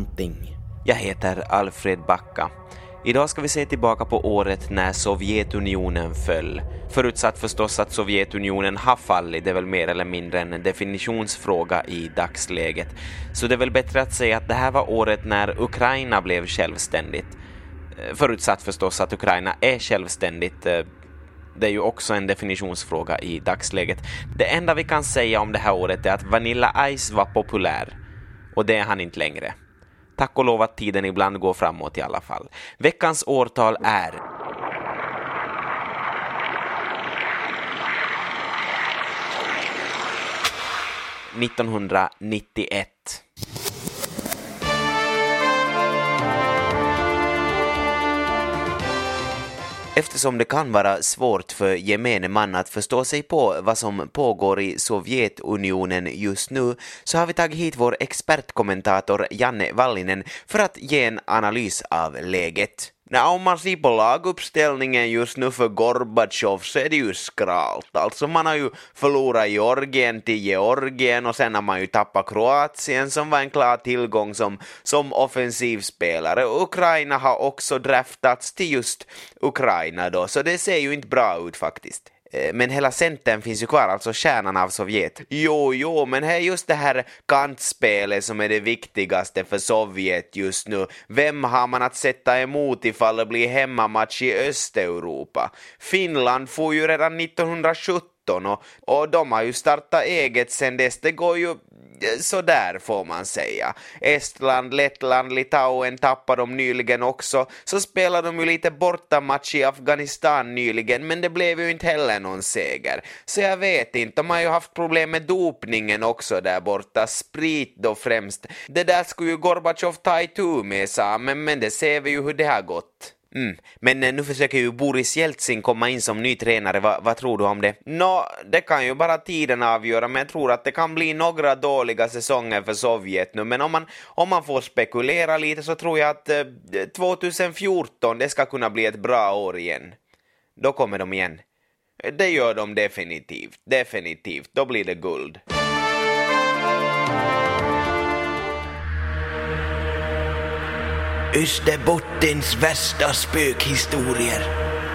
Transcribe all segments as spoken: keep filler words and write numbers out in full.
någonting? Jag heter Alfred Backa. Idag ska vi se tillbaka på året när Sovjetunionen föll. Förutsatt förstås att Sovjetunionen har fallit, det är väl mer eller mindre en definitionsfråga i dagsläget. Så det är väl bättre att säga att det här var året när Ukraina blev självständigt. Förutsatt förstås att Ukraina är självständigt. Det är ju också en definitionsfråga i dagsläget. Det enda vi kan säga om det här året är att Vanilla Ice var populär. Och det är han inte längre. Tack och lov att tiden ibland går framåt i alla fall. Veckans årtal är nittonhundranittioett. Eftersom det kan vara svårt för gemene man att förstå sig på vad som pågår i Sovjetunionen just nu, så har vi tagit hit vår expertkommentator Janne Vallinen för att ge en analys av läget. När om man ser på laguppställningen just nu för Gorbachev så är det ju skralt. Alltså man har ju förlorat Georgien till Georgien och sen har man ju tappat Kroatien som var en klar tillgång som, som offensivspelare. Ukraina har också draftats till just Ukraina då, så det ser ju inte bra ut faktiskt. Men hela centern finns ju kvar, alltså kärnan av Sovjet. Jo, jo, men det är just det här kantspelet som är det viktigaste för Sovjet just nu. Vem har man att sätta emot ifall det blir hemmamatch i Östeuropa? Finland får ju redan nittonhundrasjutton och, och de har ju startat eget sen dess. Det går ju så där får man säga. Estland, Lettland, Litauen tappade de nyligen också. Så spelade de ju lite bortamatch i Afghanistan nyligen, men det blev ju inte heller någon seger. Så jag vet inte, de har ju haft problem med dopningen också där borta. Sprit då främst. Det där skulle ju Gorbachev ta itu med, sa, men, men det ser vi ju hur det har gått. Mm. Men nu försöker ju Boris Jeltsin komma in som ny tränare. Va, vad tror du om det? Nå, det kan ju bara tiden avgöra, men jag tror att det kan bli några dåliga säsonger för Sovjet nu. Men om man, om man får spekulera lite så tror jag att eh, tjugohundrafjorton det ska kunna bli ett bra år igen. Då kommer de igen. Det gör de definitivt. Definitivt. Då blir det guld. Österbottens värsta spökhistorier.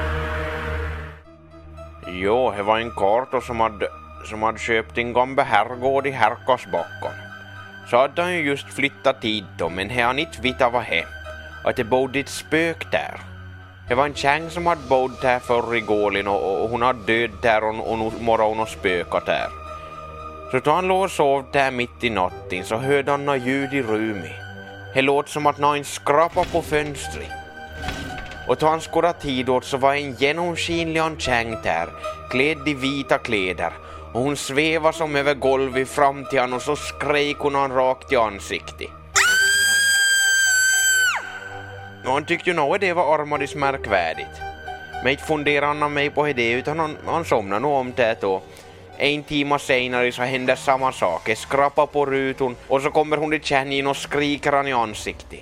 Jo, det var en karta som hade, som hade köpt en gammal herrgård i Härkasbacken. Så hade han ju just flyttat dit då, men he han inte vita vad he. Att det bodde ett spök där. Det var en tjäng som hade bott där förr i gålen och, och hon hade död där och, och morgon och spökat där. Så då han låg och sov där mitt i natten så hörde han några ljud i rummet. Det låt som att någon skrapade på fönstret. Och då han skådade tid åt så var en genomskinlig tjäng där, klädd i vita kläder. Och hon svävade som över golvet fram till han och så skrek hon han rakt i ansiktet. Och han tyckte ju nog att det var armadis märkvärdigt. Men inte funderade han mig på det utan han, han somnade nog om det då. En timme senare så händer samma sak. Jag skrapar på rutan och så kommer hon till tjängen och skriker han i ansiktet.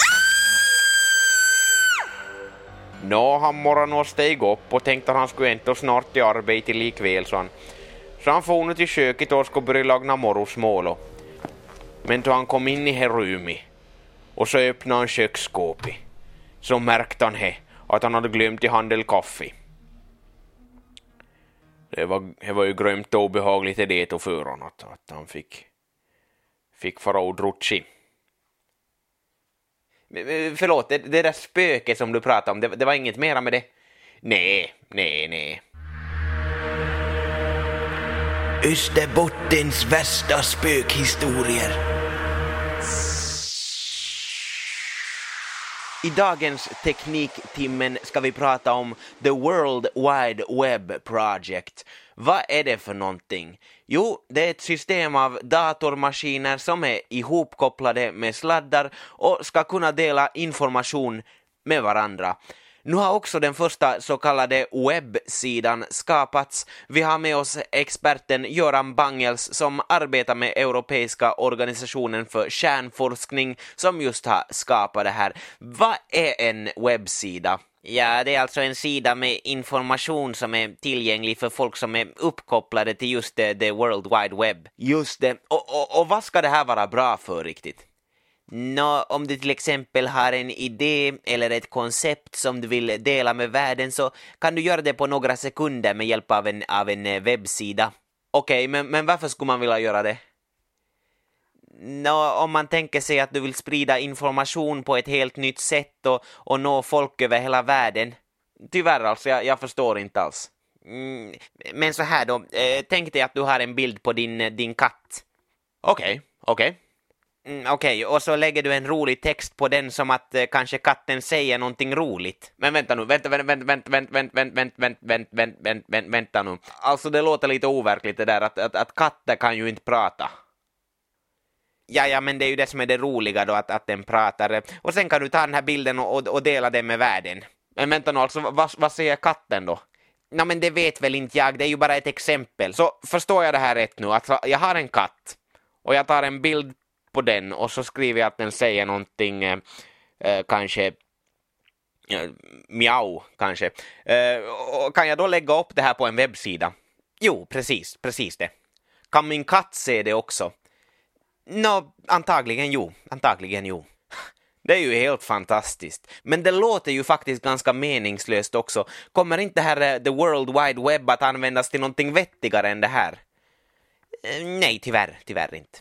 Nå, han morgon och steg upp och tänkte att han skulle inte snart i arbete likväl så han. Så han får nu till köket och skulle börja lagna morgonsmål. Men då han kom in i herrummet och så öppnade han köksskåpet så märkte han he, att han hade glömt i handel kaffe. Det var, det var ju grömt och obehagligt i det och för honom att, att han fick, fick fara och drutsi. Förlåt, det, det där spöket som du pratade om, det, det var inget mera med det? Nej, nej, nej. Österbottens värsta spökhistorier. I dagens tekniktimmen ska vi prata om The World Wide Web Project. Vad är det för någonting? Jo, det är ett system av datormaskiner som är ihopkopplade med sladdar och ska kunna dela information med varandra. Nu har också den första så kallade webbsidan skapats. Vi har med oss experten Göran Bangels som arbetar med Europeiska organisationen för kärnforskning som just har skapat det här. Vad är en webbsida? Ja, det är alltså en sida med information som är tillgänglig för folk som är uppkopplade till just det, the World Wide Web. Just det. Och, och, och vad ska det här vara bra för riktigt? Nå, om du till exempel har en idé eller ett koncept som du vill dela med världen så kan du göra det på några sekunder med hjälp av en, av en webbsida. Okej, okay, men, men varför skulle man vilja göra det? Nå, om man tänker sig att du vill sprida information på ett helt nytt sätt och, och nå folk över hela världen. Tyvärr alltså, jag, jag förstår inte alls. Mm, men så här då, eh, tänk dig att du har en bild på din, din katt. Okej, okay, okej. Okay. Mm, Okej, okay, och så lägger du en rolig text på den som att eh, kanske katten säger någonting roligt. Men vänta nu, vänta, vänta, vänta, vänta, vänta, vänta, vänta, vänta, vänta, vänta, vänta, vänta, vänta nu. Alltså det låter lite overkligt det där att, att, att katter kan ju inte prata. Ja, ja, men det är ju det som är det roliga då, att, att den pratar. Och sen kan du ta den här bilden och, och dela den med världen. Men vänta nu, alltså vad, vad säger katten då? Nej, men det vet väl inte jag, det är ju bara ett exempel. Så förstår jag det här rätt nu, alltså jag har en katt och jag tar en bild på den och så skriver jag att den säger någonting eh, eh, kanske eh, miau kanske. Eh, och kan jag då lägga upp det här på en webbsida? Jo, precis, precis det. Kan min katt se det också? Nå, antagligen jo, antagligen jo. Det är ju helt fantastiskt. Men det låter ju faktiskt ganska meningslöst också. Kommer inte det här The World Wide Web att användas till någonting vettigare än det här? Eh, nej, tyvärr, tyvärr inte.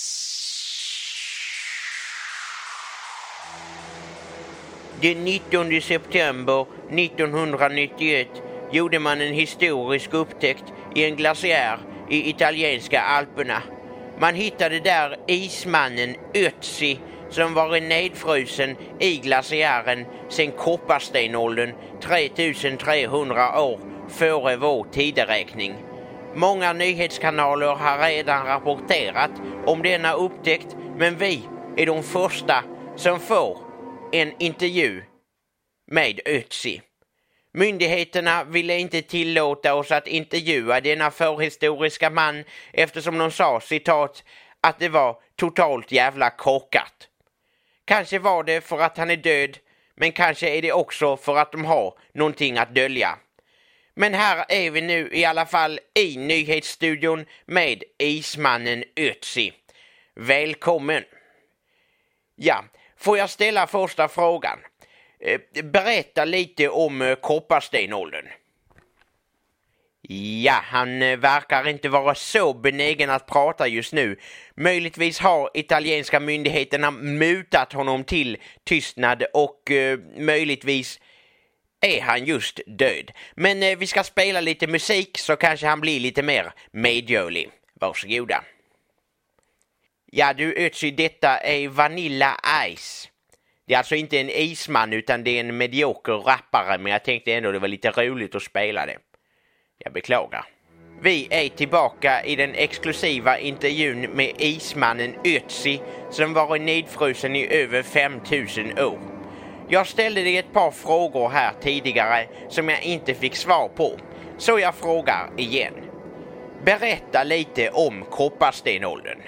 Den nittonde september nittonhundranittioett gjorde man en historisk upptäckt i en glaciär i italienska Alperna. Man hittade där ismannen Ötzi som var nedfrusen i glaciären sedan kopparstenåldern tretusentrehundra år före vår tideräkning. Många nyhetskanaler har redan rapporterat om denna upptäckt, men vi är de första som får en intervju med Ötzi. Myndigheterna ville inte tillåta oss att intervjua denna förhistoriska man eftersom de sa, citat, att det var totalt jävla korkat. Kanske var det för att han är död, men kanske är det också för att de har någonting att dölja. Men här är vi nu i alla fall i nyhetsstudion med ismannen Ötzi. Välkommen! Ja, får jag ställa första frågan? Berätta lite om kopparstenåldern. Ja, han verkar inte vara så benägen att prata just nu. Möjligtvis har italienska myndigheterna mutat honom till tystnad och eh, möjligtvis är han just död. Men eh, vi ska spela lite musik så kanske han blir lite mer medgörlig. Varsågoda. Ja du Ötzi, detta är Vanilla Ice. Det är alltså inte en isman utan det är en medioker rappare, men jag tänkte ändå det var lite roligt att spela det. Jag beklagar. Vi är tillbaka i den exklusiva intervjun med ismannen Ötzi som varit nedfrusen i över fem tusen år. Jag ställde dig ett par frågor här tidigare som jag inte fick svar på. Så jag frågar igen. Berätta lite om kopparstenåldern.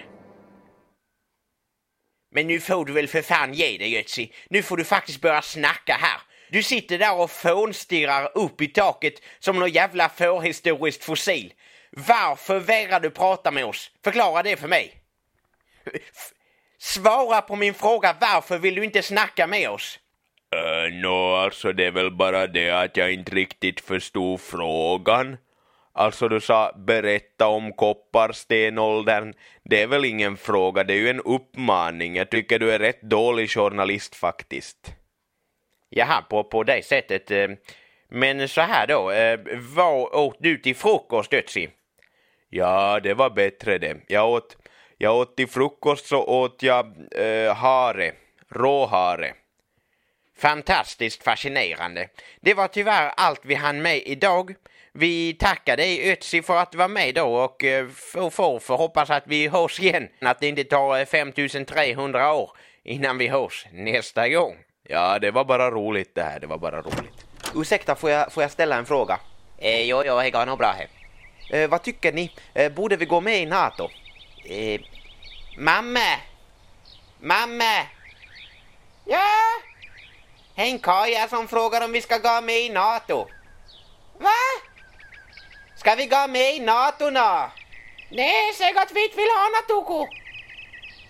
Men nu får du väl för fan ge dig, Ötzi. Nu får du faktiskt börja snacka här. Du sitter där och fånstirrar upp i taket som någon jävla förhistoriskt fossil. Varför vägrar du prata med oss? Förklara det för mig. F- Svara på min fråga, varför vill du inte snacka med oss? Uh, Nå, alltså det är väl bara det att jag inte riktigt förstod frågan. Alltså du sa berätta om kopparstenåldern. Det är väl ingen fråga, det är ju en uppmaning. Jag tycker du är rätt dålig journalist faktiskt. Jaha, på, på det sättet. Men så här då, vad åt du till frukost, Ötzi? Ja, det var bättre det. Jag åt, jag åt till frukost så åt jag äh, hare, råhare. Fantastiskt fascinerande. Det var tyvärr allt vi hann med idag. Vi tackar dig Ötzi för att du var med då och får för, för hoppas att vi hörs igen. Att det inte tar femtusentrehundra år innan vi hörs nästa gång. Ja, det var bara roligt det här, det var bara roligt. Ursäkta, får jag, får jag ställa en fråga? Eh, jo, jo, det går nog bra här. Eh, vad tycker ni? Eh, borde vi gå med i NATO? Eh, mamma! Mamma! Ja? En Kaja som frågar om vi ska gå med i NATO. Va? Ska vi gå med i NATO nu? Nej, säg att vi inte vill ha NATO.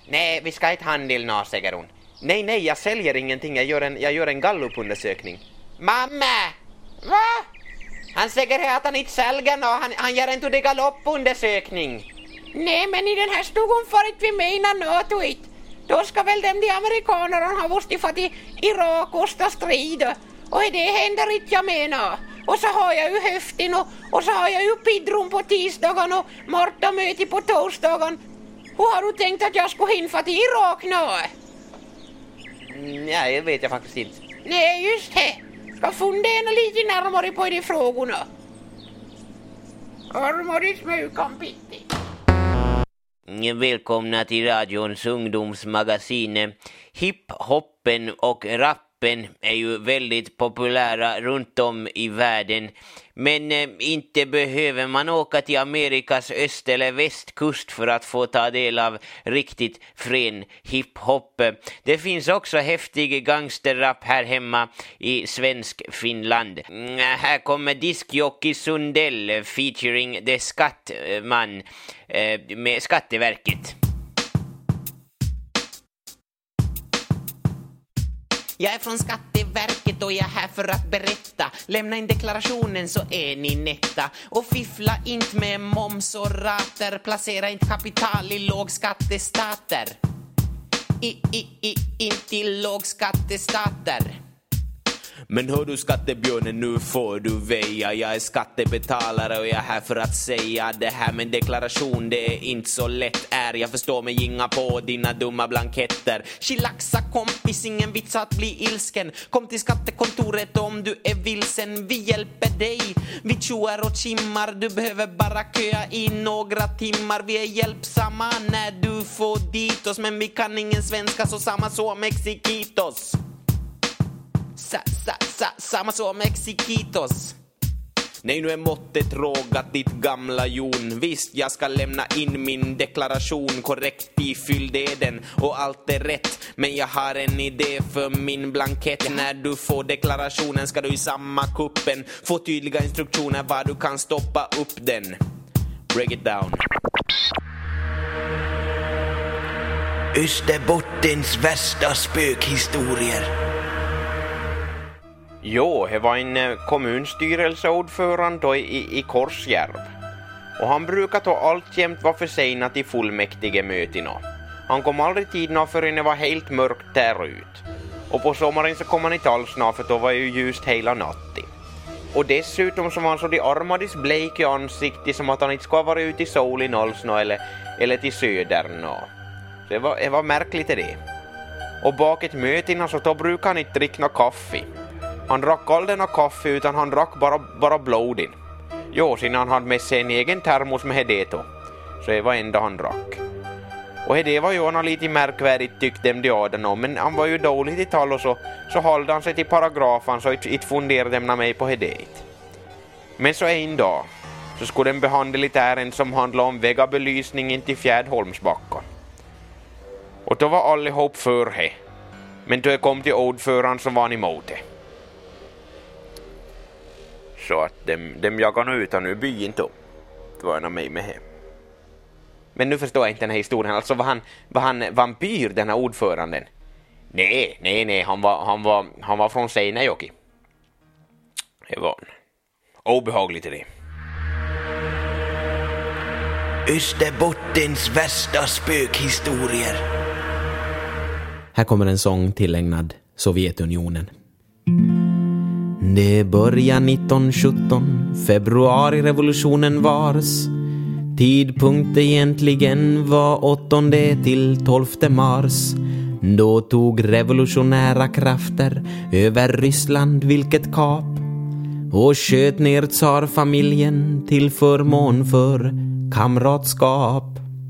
Nej, vi ska inte handla nå, säger hon. Nej, nej, jag säljer ingenting. Jag gör en, jag gör en gallupundersökning. Mamma! Va? Han säger här att han inte säljer nå. Han, han gör en till galoppundersökning. Nej, men i den här stugan får inte vi mena något ut. Då ska väl dem de amerikanerna ha vuxit för i Irak och stå strid. Och det händer inte jag menar. Och så har jag ju höften och, och så har jag ju pidron på tisdagen och Marta möte på torsdagen. Hur har du tänkt att jag skulle hinna till Irak nu? Nej, det vet jag faktiskt inte. Nej, just det. Ska fundera lite närmare på de frågorna. Armar smukan pitti. Välkomna till radions ungdomsmagasin. Hip-hoppen och rappen är ju väldigt populära runt om i världen. Men eh, inte behöver man åka till Amerikas öst- eller västkust för att få ta del av riktigt frän hiphop. Det finns också häftig gangsterrap här hemma i svensk Finland. Mm, här kommer Diskjockey Sundell featuring The Skattman eh, med Skatteverket. Jag är från Skatteverket och jag är här för att berätta. Lämna in deklarationen så är ni netta. Och fiffla inte med moms och rater. Placera inte kapital i lågskattestater. I, i, i, inte i lågskattestater. Men hör du skattebjörnen, nu får du väja. Jag är skattebetalare och jag är här för att säga det här med deklaration, det är inte så lätt är. Jag förstår mig inga på dina dumma blanketter. Chillaxa kompis, ingen vits att bli ilsken. Kom till skattekontoret om du är vilsen. Vi hjälper dig, vi tjoar och chimmar. Du behöver bara köa i några timmar. Vi är hjälpsamma när du får dit oss. Men vi kan ingen svenska så samma så mexikitos. Sa, sa, sa, samma som Mexikitos. Nej, nu är måttet rågat ditt gamla jon. Visst, jag ska lämna in min deklaration korrekt, ifylld är den och allt är rätt. Men jag har en idé för min blankett. När du får deklarationen ska du i samma kuppen få tydliga instruktioner var du kan stoppa upp den. Break it down. Österbottens värsta spökhistorier. Jo, det var en kommunstyrelseordförande i, i, i Korsjärv. Och han brukar ta alltjämt vara försenad till fullmäktige mötena. Han kom aldrig tiderna förrän det var helt mörkt där ut. Och på sommaren så kom han inte alls snart för då var ju ljust hela natten. Och dessutom så var han så de armades blek i ansiktet som att han inte ska vara ute i solen alls nå, eller, eller till södern. Så det var, det var märkligt det. Och bak ett mötena så då brukar han inte dricka kaffe. Han drack aldrig någon kaffe utan han drack bara, bara bloden. Jo, sen han hade med sig en egen termos med hedeto. Så det var enda han drack. Och det var ju något lite märkvärdigt tyckte de aden om. Men han var ju dåligt i tal och så, så hållde han sig till paragrafen så inte funderade de mig på hedet. Men så en dag så skulle den behandla lite ärende som handlade om vägabelysningen till Fjärdholmsbacken. Och då var allihop för det. Men då jag kom till ordföranden så var han emot det. Så att dem, dem jagar nu utan nu byn då. Det var en av mig med här. Men nu förstår jag inte den här historien. Alltså var han, var han vampyr, den här ordföranden? Nej, nej, nej. Han var, han var, han var från Seinäjoki. Det var obehagligt det. Österbottens värsta spökhistorier. Här kommer en sång tillägnad Sovjetunionen. Det börjar nitton sjutton, februarirevolutionen vars. Tidpunkt egentligen var åttonde till tolfte mars. Då tog revolutionära krafter över Ryssland, vilket kap. Och sköt ner tsarfamiljen till förmån för kamratskap.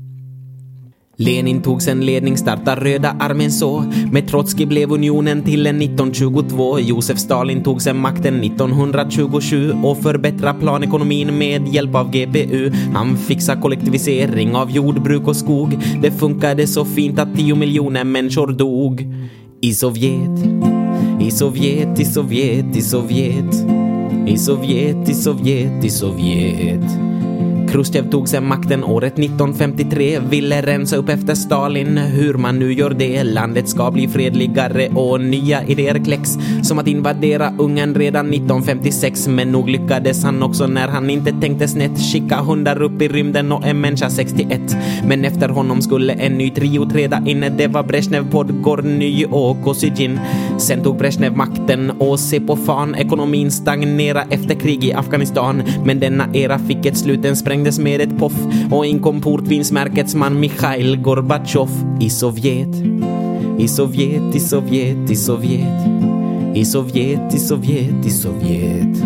Lenin tog sen ledning, starta Röda armén så. Med Trotsky blev unionen till en nitton tjugotvå. Josef Stalin tog sen makten nitton tjugosju och förbättra planekonomin med hjälp av G P U. Han fixade kollektivisering av jordbruk och skog. Det funkade så fint att tio miljoner människor dog. I Sovjet, i Sovjet, i Sovjet, i Sovjet. I Sovjet, i Sovjet, i Sovjet. Khrushchev tog sig makten året nitton femtiotre, ville rensa upp efter Stalin. Hur man nu gör det, landet ska bli fredligare och nya idéer kläcks, som att invadera Ungern redan nitton femtiosex. Men nog lyckades han också när han inte tänkte snett, skicka hundar upp i rymden och en människa sextioett. Men efter honom skulle en ny trio träda in, det var Brezhnev, Podgorny och Kosygin. Sen tog Brezhnev makten och se på fan, ekonomin stagnera efter krig i Afghanistan. Men denna era fick ett slut, den sprängdes med ett poff, och in kom portvinsmärkets man Mikhail Gorbachev. I Sovjet, i Sovjet, i Sovjet, i Sovjet, i Sovjet, i Sovjet, i Sovjet.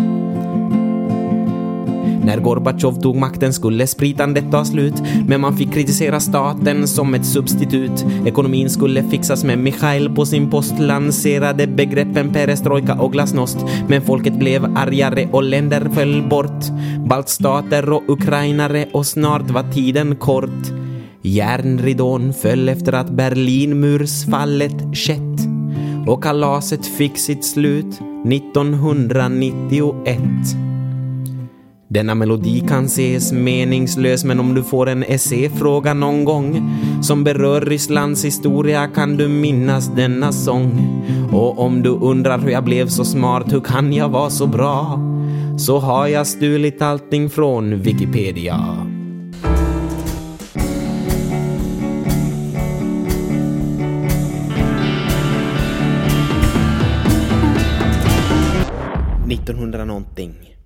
När Gorbachev tog makten skulle spritandet ta slut, men man fick kritisera staten som ett substitut. Ekonomin skulle fixas med Mikhail på sin post, lanserade begreppen perestrojka och glasnost. Men folket blev argare och länder föll bort, baltstater och ukrainare, och snart var tiden kort. Järnridån föll efter att Berlinmursfallet skett, och kalaset fick sitt slut nittonhundranittioett. Denna melodi kan ses meningslös, men om du får en essäfråga någon gång som berör Rysslands historia kan du minnas denna sång. Och om du undrar hur jag blev så smart, hur kan jag vara så bra, så har jag stulit allting från Wikipedia. nittonhundra någonting.